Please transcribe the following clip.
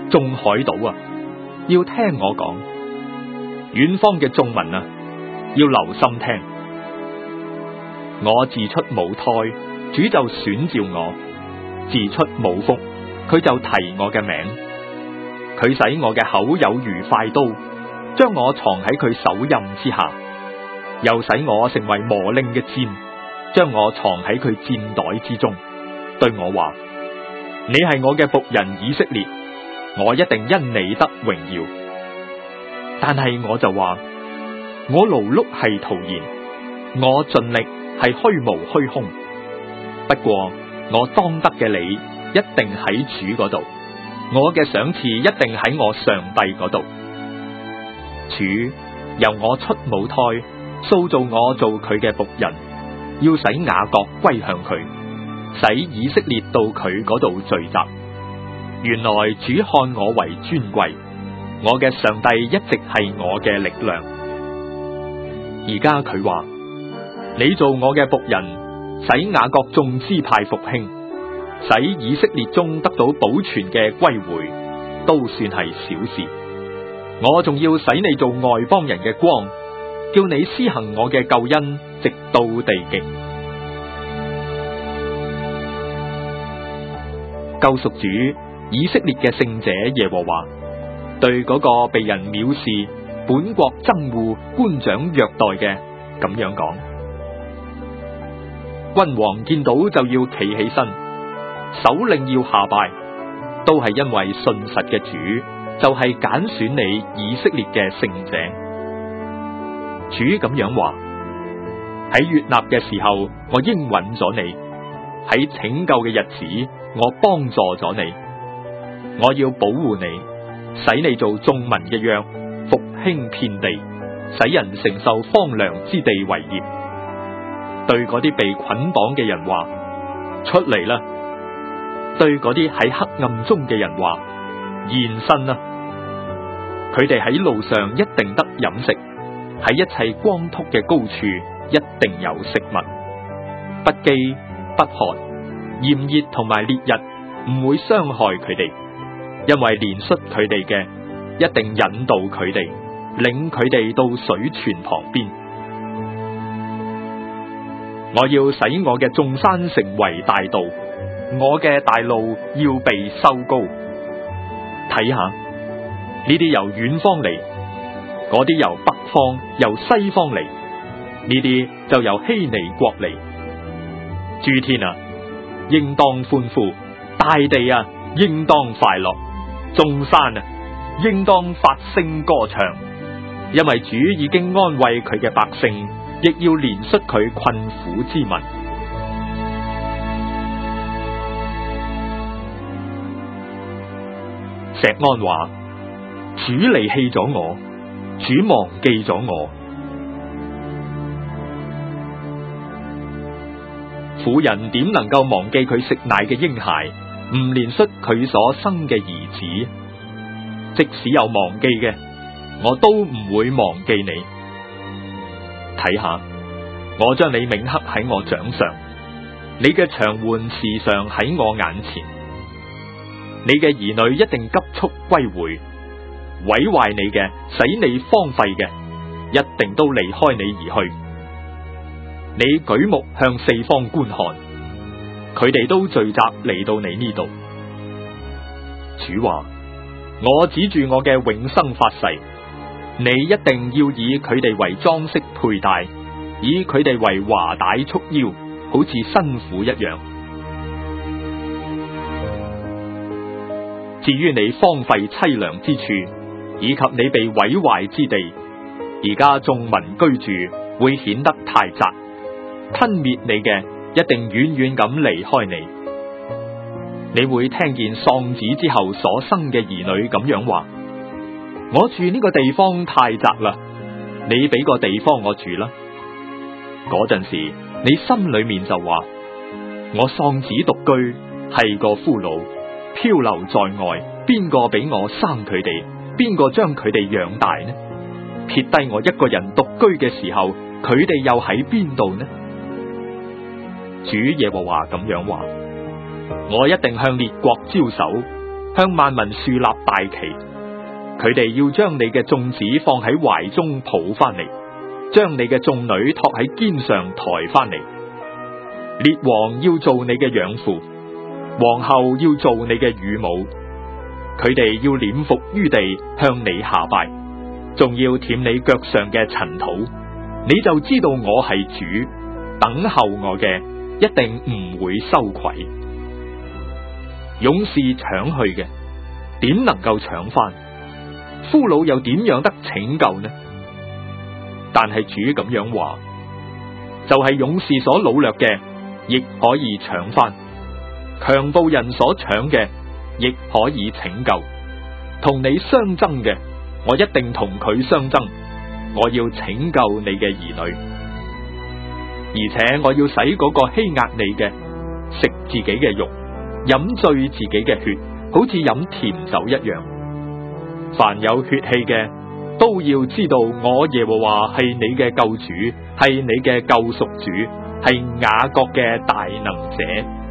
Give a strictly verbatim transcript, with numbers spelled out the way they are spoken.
眾海島啊，要聽我講；遠方嘅眾民啊，要留心聽。我自出母胎，主就選召我；自出母腹，佢就提我嘅名。佢使我嘅口有如快刀，將我藏喺佢手蔭之下；又使我成為磨令嘅箭，將我藏喺佢箭袋之中。對我話：你係我嘅僕人以色列，我一定因你得榮耀。但係我就話：我勞碌係徒然，我盡力係虛無虛空。不過我當得嘅理一定喺主嗰度，我嘅賞賜一定喺我上帝嗰度。主由我出母胎，塑造我做佢嘅僕人，要使雅各歸向佢，使以色列到佢嗰度聚集。原來主看我為尊貴，我嘅上帝一直係我嘅力量。而家佢話：你做我嘅僕人，使雅各眾支派復興，使以色列中得到保存嘅歸回，都算係小事。我仲要使你做外邦人嘅光，叫你施行我嘅救恩，直到地極。救贖主以色列嘅聖者耶和華，對嗰個被人藐視、本國憎惡、官長虐待嘅咁樣講：君王見到就要企起身，首領要下拜，都係因為信實嘅主就係揀選你以色列嘅聖者。主咁樣話：喺悅納嘅時候，我應允咗你；喺拯救嘅日子，我幫助咗你。我要保護你，使你做眾民嘅約，復興遍地，使人承受荒涼之地為業。對嗰啲被捆綁嘅人話：出嚟啦！對嗰啲喺黑暗中嘅人話：現身啦！佢哋喺路上一定得飲食，喺一切光禿嘅高處一定有食物，不飢不渴，炎熱同埋烈日唔會傷害佢哋。因為憐恤佢哋嘅，一定引導佢哋，領佢哋到水泉旁邊。我要使我嘅眾山成為大道，我嘅大路要被修高。睇下，呢啲由遠方嚟，嗰啲由北方、由西方嚟，呢啲就由希尼國嚟。諸天啊，應當歡呼；大地啊，應當快樂。眾山啊，應當發聲歌唱，因為主已經安慰佢嘅百姓，亦要憐恤佢困苦之民。錫安話：主離棄咗我，主忘記咗我。婦人點能夠忘記佢食奶嘅嬰孩，唔憐恤佢所生嘅兒子？即使有忘記嘅，我都唔會忘記你。睇下，我將你銘刻喺我掌上，你嘅牆垣時常喺我眼前。你嘅兒女一定急速歸回，毀壞你嘅、使你荒廢嘅，一定都離開你而去。你舉目向四方觀看，佢哋都聚集嚟到你呢度。主話：我指住我嘅永生發誓，你一定要以佢哋為裝飾佩戴，以佢哋為華帶束腰，好似新婦一樣。至於你荒廢淒涼之處，以及你被毀壞之地，而家眾民居住會顯得太窄，吞滅你嘅一定遠遠咁離開你。你會聽見喪子之後所生嘅兒女咁樣話：我住呢個地方太窄啦，你俾個地方我住啦。嗰陣時，你心裏面就話：我喪子獨居，係個俘虜，漂流在外，邊個俾我生佢哋？邊個將佢哋養大呢？撇低我一個人獨居嘅時候，佢哋又喺邊度呢？主耶和華咁樣話：我一定向列國招手， 向萬民豎立大旗。佢哋要將你嘅眾子放喺懷中抱翻嚟，將你嘅眾女托喺肩上抬翻嚟。列王要做你嘅養父，皇后要做你嘅乳母。佢哋要臉伏於地向你下拜，仲要舔你腳上嘅塵土。你就知道我係主，等候我嘅一定唔會羞愧。勇士搶去嘅，點能夠搶翻？俘虜又點樣得拯救呢？但係主咁樣話，就係、是、勇士所擄掠嘅，亦可以搶翻；強暴人所搶嘅，亦可以拯救。同你相爭嘅，我一定同佢相爭。我要拯救你嘅兒女，而且我要使嗰個欺壓你嘅食自己嘅肉，飲醉自己嘅血，好似飲甜酒一樣。凡有血氣嘅，都要知道我耶和華係你嘅救主，係你嘅救贖主，係雅各嘅大能者。